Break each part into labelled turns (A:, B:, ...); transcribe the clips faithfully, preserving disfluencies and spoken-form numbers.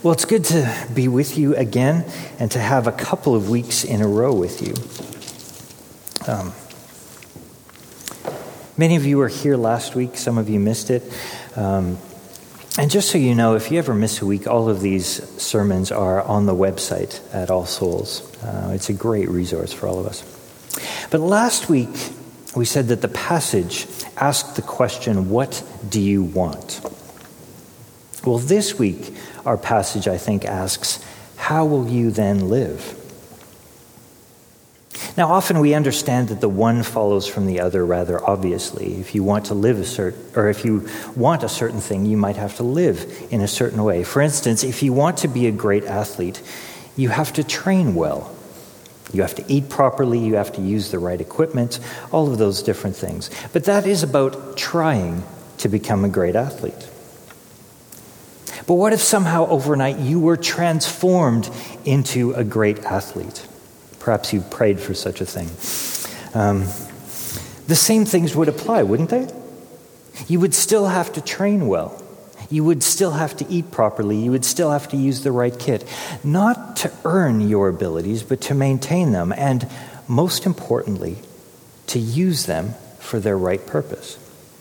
A: Well, it's good to be with you again and to have a couple of weeks in a row with you. Um, many of you were here last week. Some of you missed it. Um, and just so you know, if you ever miss a week, all of these sermons are on the website at All Souls. Uh, it's a great resource for all of us. But last week, we said that the passage asked the question, what do you want? Well, this week, our passage, I think, asks, how will you then live? Now, often we understand that the one follows from the other rather obviously. If you want to live a certain, or if you want a certain thing, you might have to live in a certain way. For instance, if you want to be a great athlete, you have to train well. You have to eat properly, you have to use the right equipment, all of those different things. But that is about trying to become a great athlete. But what if somehow overnight you were transformed into a great athlete? Perhaps you prayed for such a thing. Um, the same things would apply, wouldn't they? You would still have to train well. You would still have to eat properly. You would still have to use the right kit. Not to earn your abilities, but to maintain them. And most importantly, to use them for their right purpose.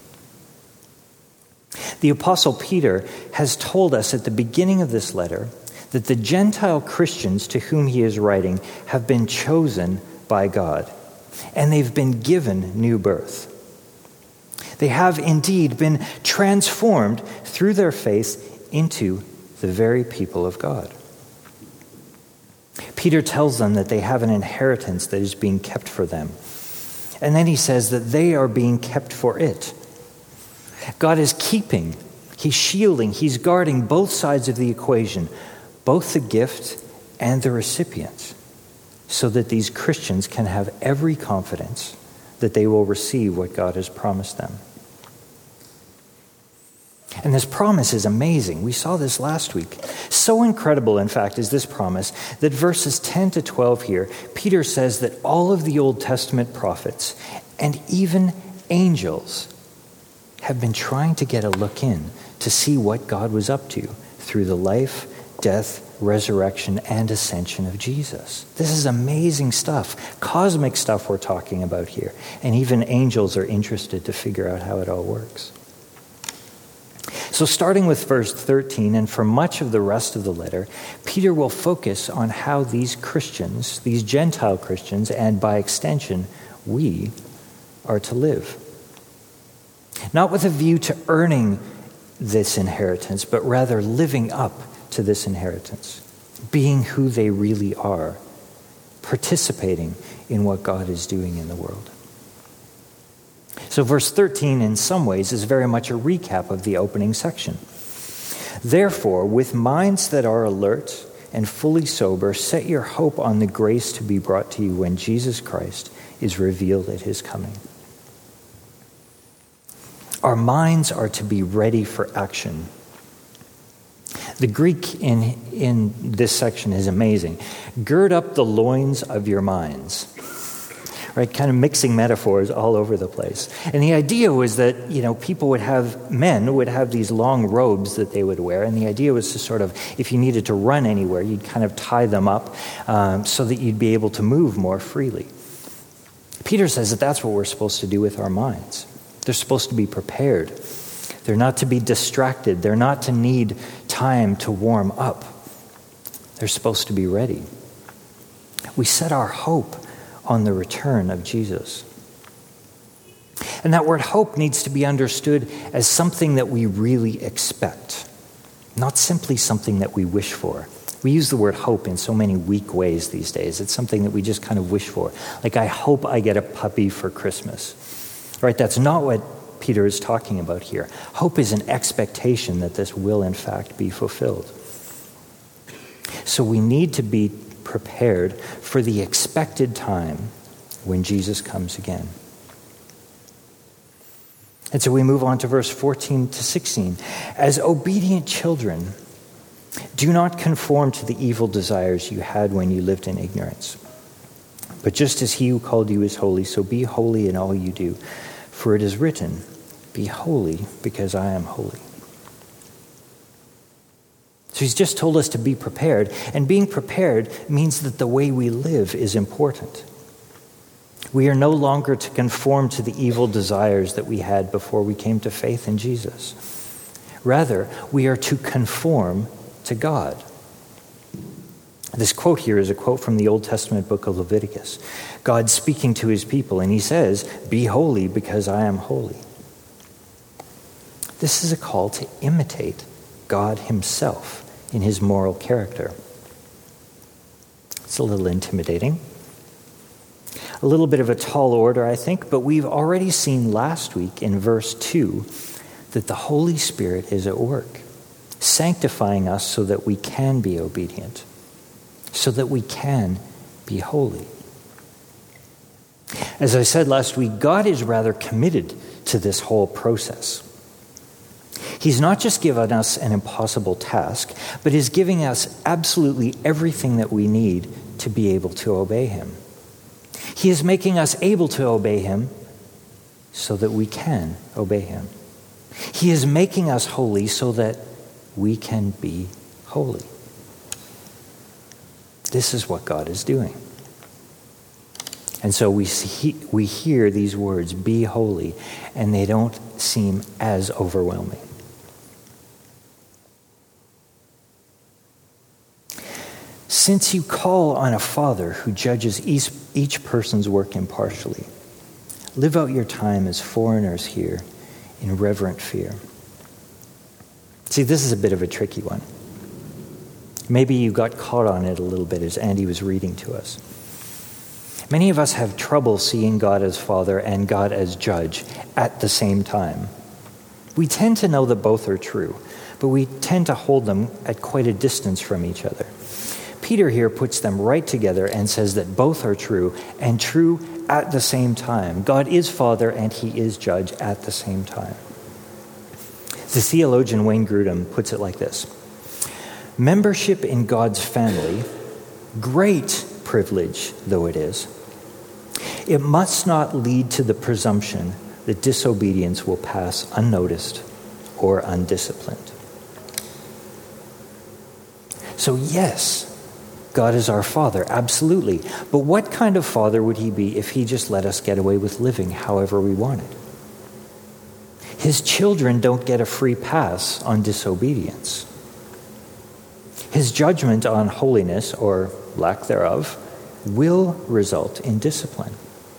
A: The Apostle Peter has told us at the beginning of this letter that the Gentile Christians to whom he is writing have been chosen by God, and they've been given new birth. They have indeed been transformed through their faith into the very people of God. Peter tells them that they have an inheritance that is being kept for them. And then he says that they are being kept for it. God is keeping, he's shielding, he's guarding both sides of the equation, both the gift and the recipient, so that these Christians can have every confidence that they will receive what God has promised them. And this promise is amazing. We saw this last week. So incredible, in fact, is this promise that verses ten to twelve here, Peter says that all of the Old Testament prophets and even angels have been trying to get a look in to see what God was up to through the life, death, resurrection, and ascension of Jesus. This is amazing stuff, cosmic stuff we're talking about here. And even angels are interested to figure out how it all works. So starting with verse thirteen, and for much of the rest of the letter, Peter will focus on how these Christians, these Gentile Christians, and by extension, we are to live. Not with a view to earning this inheritance, but rather living up to this inheritance, being who they really are, participating in what God is doing in the world. So verse thirteen, in some ways, is very much a recap of the opening section. Therefore, with minds that are alert and fully sober, set your hope on the grace to be brought to you when Jesus Christ is revealed at his coming. Our minds are to be ready for action. The Greek in, in this section is amazing. Gird up the loins of your minds. Right, kind of mixing metaphors all over the place. And the idea was that, you know, people would have, men would have these long robes that they would wear. And the idea was to sort of, if you needed to run anywhere, you'd kind of tie them up um, so that you'd be able to move more freely. Peter says that that's what we're supposed to do with our minds. They're supposed to be prepared. They're not to be distracted. They're not to need time to warm up. They're supposed to be ready. We set our hope on the return of Jesus. And that word hope needs to be understood as something that we really expect, not simply something that we wish for. We use the word hope in so many weak ways these days. It's something that we just kind of wish for. Like, I hope I get a puppy for Christmas. Right? That's not what Peter is talking about here. Hope is an expectation that this will, in fact, be fulfilled. So we need to be prepared for the expected time when Jesus comes again. And so we move on to verse fourteen to sixteen. As obedient children, do not conform to the evil desires you had when you lived in ignorance. But just as he who called you is holy, so be holy in all you do. For it is written, be holy because I am holy. So he's just told us to be prepared, and being prepared means that the way we live is important. We are no longer to conform to the evil desires that we had before we came to faith in Jesus. Rather, we are to conform to God. This quote here is a quote from the Old Testament book of Leviticus. God speaking to his people, and he says, "Be holy because I am holy." This is a call to imitate God himself in his moral character. It's a little intimidating. A little bit of a tall order, I think, but we've already seen last week in verse two that the Holy Spirit is at work, sanctifying us so that we can be obedient, so that we can be holy. As I said last week, God is rather committed to this whole process. He's not just given us an impossible task, but is giving us absolutely everything that we need to be able to obey him. He is making us able to obey him so that we can obey him. He is making us holy so that we can be holy. This is what God is doing. And so we see, we hear these words, "Be holy," and they don't seem as overwhelming. Since you call on a Father who judges each, each person's work impartially, live out your time as foreigners here in reverent fear. See, this is a bit of a tricky one. Maybe you got caught on it a little bit as Andy was reading to us. Many of us have trouble seeing God as Father and God as Judge at the same time. We tend to know that both are true, but we tend to hold them at quite a distance from each other. Peter here puts them right together and says that both are true, and true at the same time. God is Father and he is Judge at the same time. The theologian Wayne Grudem puts it like this: membership in God's family, great privilege though it is, it must not lead to the presumption that disobedience will pass unnoticed or undisciplined. So yes, God is our Father, absolutely. But what kind of Father would he be if he just let us get away with living however we wanted? His children don't get a free pass on disobedience. His judgment on holiness, or lack thereof, will result in discipline.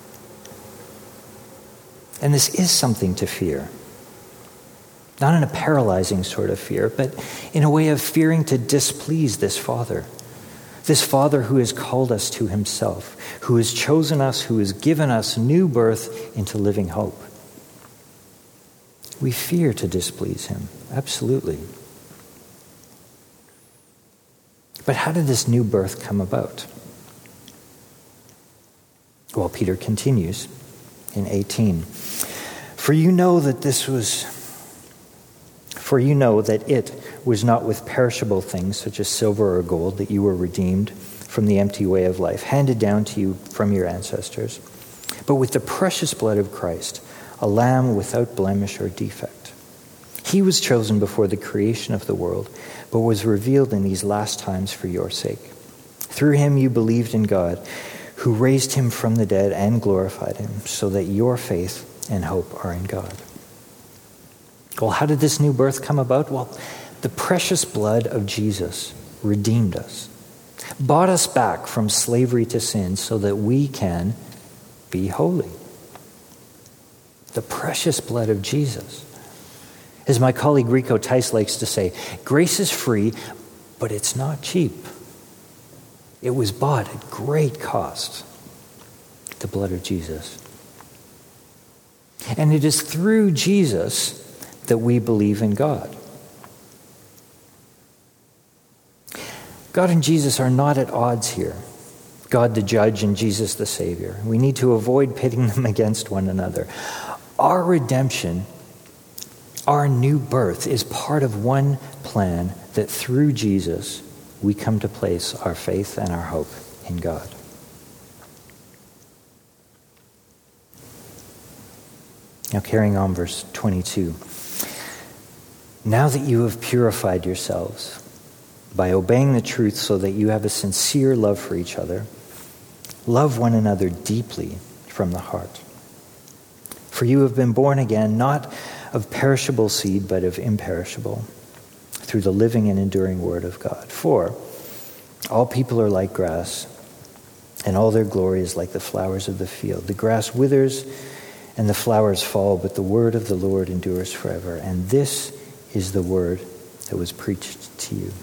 A: And this is something to fear. Not in a paralyzing sort of fear, but in a way of fearing to displease this Father. This Father who has called us to himself, who has chosen us, who has given us new birth into living hope. We fear to displease him, absolutely. But how did this new birth come about? Well, Peter continues in eighteen. For you know that this was, for you know that it was not with perishable things such as silver or gold that you were redeemed from the empty way of life handed down to you from your ancestors, but with the precious blood of Christ, a lamb without blemish or defect. He was chosen before the creation of the world, but was revealed in these last times for your sake. Through him you believed in God, who raised him from the dead and glorified him, so that your faith and hope are in God. Well, how did this new birth come about? Well, the precious blood of Jesus redeemed us, bought us back from slavery to sin so that we can be holy. The precious blood of Jesus. As my colleague Rico Tice likes to say, grace is free, but it's not cheap. It was bought at great cost. The blood of Jesus. And it is through Jesus that we believe in God. God and Jesus are not at odds here. God the judge and Jesus the Savior. We need to avoid pitting them against one another. Our redemption, our new birth, is part of one plan that through Jesus we come to place our faith and our hope in God. Now carrying on, verse twenty-two. Now that you have purified yourselves by obeying the truth so that you have a sincere love for each other. Love one another deeply from the heart. For you have been born again, not of perishable seed, but of imperishable, through the living and enduring word of God. For all people are like grass, and all their glory is like the flowers of the field. The grass withers and the flowers fall, but the word of the Lord endures forever. And this is the word that was preached to you.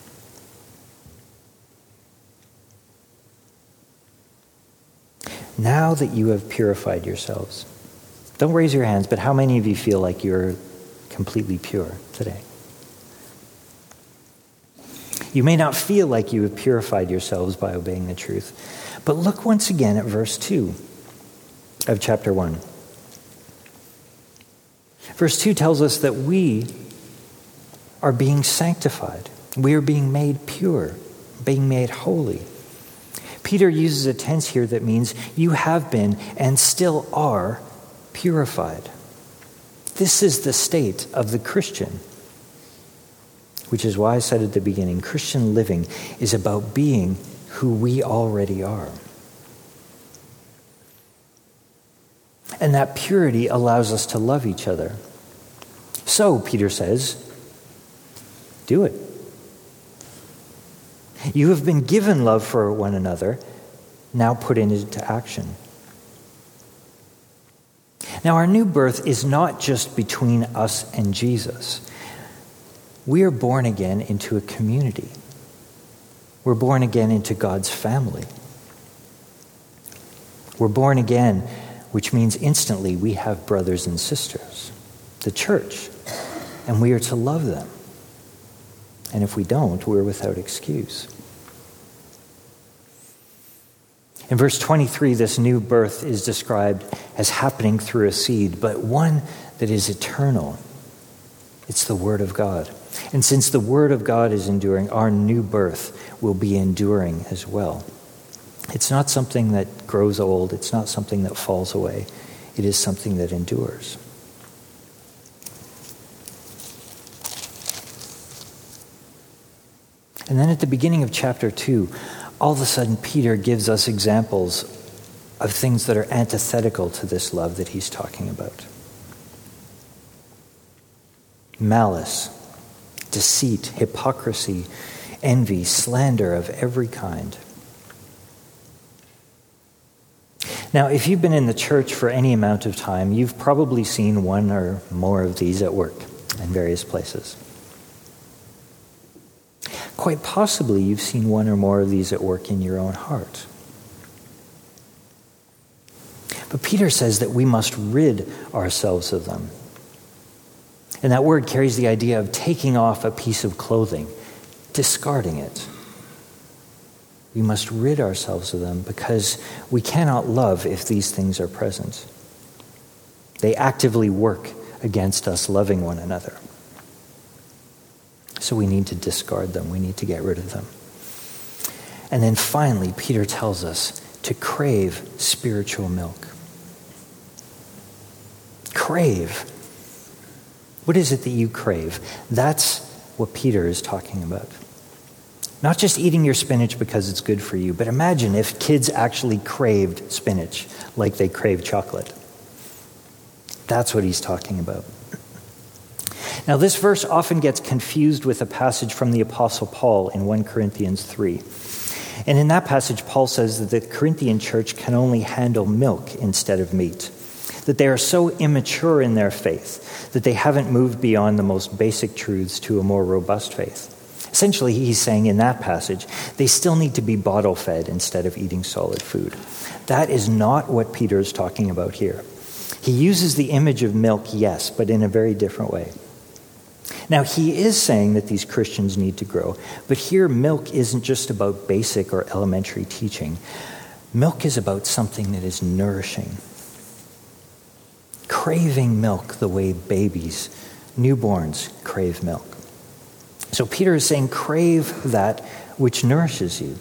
A: Now that you have purified yourselves, don't raise your hands, but how many of you feel like you're completely pure today? You may not feel like you have purified yourselves by obeying the truth, but look once again at verse two of chapter one. Verse two tells us that we are being sanctified. We are being made pure, being made holy. Peter uses a tense here that means you have been and still are purified. This is the state of the Christian, which is why I said at the beginning, Christian living is about being who we already are. And that purity allows us to love each other. So, Peter says, do it. You have been given love for one another, now put it into action. Now, our new birth is not just between us and Jesus. We are born again into a community. We're born again into God's family. We're born again, which means instantly we have brothers and sisters, the church, and we are to love them. And if we don't, we're without excuse. In verse twenty-three, this new birth is described as happening through a seed, but one that is eternal. It's the Word of God. And since the Word of God is enduring, our new birth will be enduring as well. It's not something that grows old. It's not something that falls away. It is something that endures. And then at the beginning of chapter two, all of a sudden Peter gives us examples of things that are antithetical to this love that he's talking about. Malice, deceit, hypocrisy, envy, slander of every kind. Now, if you've been in the church for any amount of time, you've probably seen one or more of these at work in various places. Quite possibly you've seen one or more of these at work in your own heart. But Peter says that we must rid ourselves of them. And that word carries the idea of taking off a piece of clothing, discarding it. We must rid ourselves of them because we cannot love if these things are present. They actively work against us loving one another. So we need to discard them. We need to get rid of them. And then finally, Peter tells us to crave spiritual milk. Crave. What is it that you crave? That's what Peter is talking about. Not just eating your spinach because it's good for you, but imagine if kids actually craved spinach like they crave chocolate. That's what he's talking about. Now, this verse often gets confused with a passage from the Apostle Paul in First Corinthians three. And in that passage, Paul says that the Corinthian church can only handle milk instead of meat, that they are so immature in their faith that they haven't moved beyond the most basic truths to a more robust faith. Essentially, he's saying in that passage, they still need to be bottle-fed instead of eating solid food. That is not what Peter is talking about here. He uses the image of milk, yes, but in a very different way. Now, he is saying that these Christians need to grow, but here milk isn't just about basic or elementary teaching. Milk is about something that is nourishing. Craving milk the way babies, newborns, crave milk. So Peter is saying, crave that which nourishes you.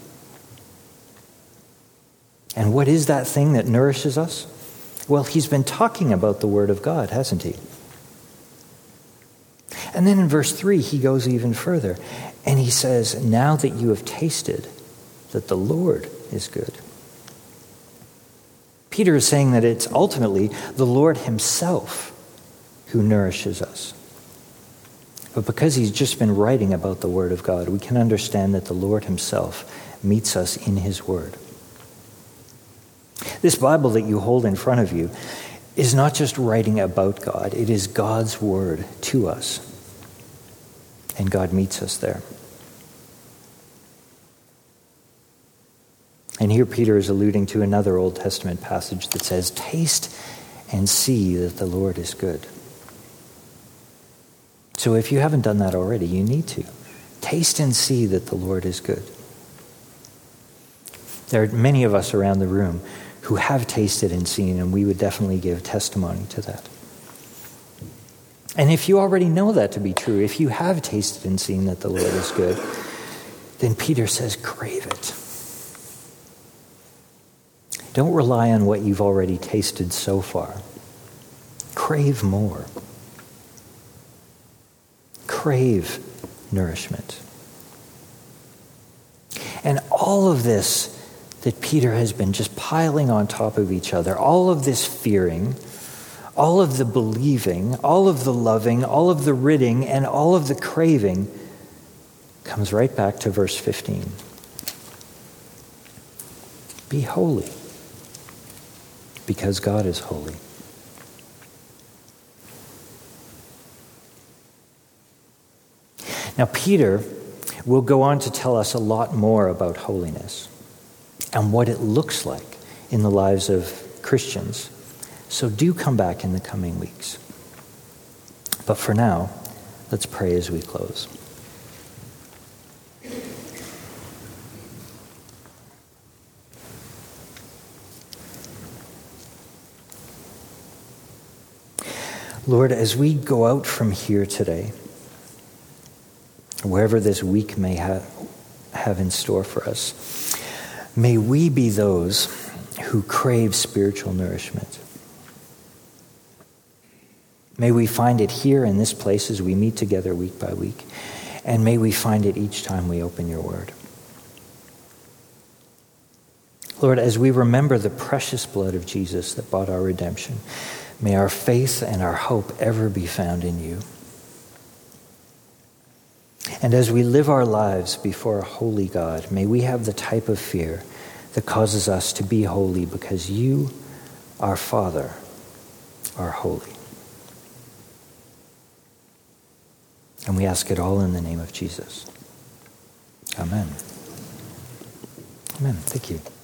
A: And what is that thing that nourishes us? Well, he's been talking about the Word of God, hasn't he? And then in verse three, he goes even further. And he says, now that you have tasted that the Lord is good. Peter is saying that it's ultimately the Lord himself who nourishes us. But because he's just been writing about the Word of God, we can understand that the Lord himself meets us in his Word. This Bible that you hold in front of you is not just writing about God, it is God's Word to us. And God meets us there. And here Peter is alluding to another Old Testament passage that says, taste and see that the Lord is good. So if you haven't done that already, you need to. Taste and see that the Lord is good. There are many of us around the room who have tasted and seen, and we would definitely give testimony to that. And if you already know that to be true, if you have tasted and seen that the Lord is good, then Peter says, crave it. Don't rely on what you've already tasted so far. Crave more. Crave nourishment. And all of this that Peter has been just piling on top of each other, all of this fearing, all of the believing, all of the loving, all of the ridding, and all of the craving comes right back to verse fifteen. Be holy, because God is holy. Now, Peter will go on to tell us a lot more about holiness and what it looks like in the lives of Christians. So do come back in the coming weeks. But for now, let's pray as we close. Lord, as we go out from here today, wherever this week may have, have in store for us, may we be those who crave spiritual nourishment. May we find it here in this place as we meet together week by week, and may we find it each time we open your word. Lord, as we remember the precious blood of Jesus that bought our redemption, may our faith and our hope ever be found in you. And as we live our lives before a holy God, may we have the type of fear that causes us to be holy because you, our Father, are holy. And we ask it all in the name of Jesus. Amen. Amen. Thank you.